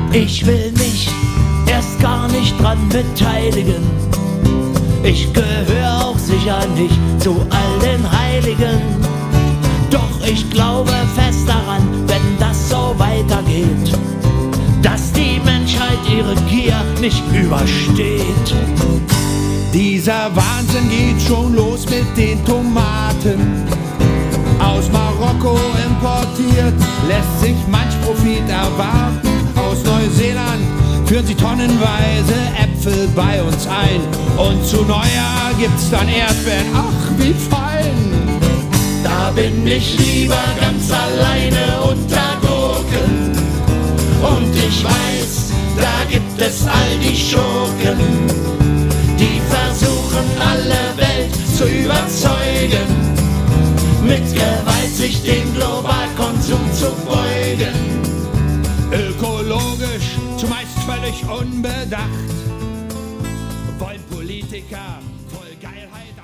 Ich will mich erst gar nicht dran beteiligen. Ich gehöre auch sicher nicht zu all den Heiligen. Doch ich glaube fest daran, wenn das so weitergeht, dass die Menschheit ihre Gier nicht übersteht. Dieser Wahnsinn geht schon los mit den Tomaten. Aus Marokko importiert, lässt sich manch Profit erwarten. Aus Neuseeland führen sie tonnenweise Äpfel bei uns ein. Und zu Neujahr gibt's dann Erdbeeren, ach wie fein. Da bin ich lieber ganz alleine unter Gurken. Und ich weiß, da gibt es all die Schurken, die versuchen alle Welt zu überzeugen, mit Gewalt sich dem Globalkonsum zu beugen. Ökologisch, zumeist völlig unbedacht, wollen Politiker voll Geilheit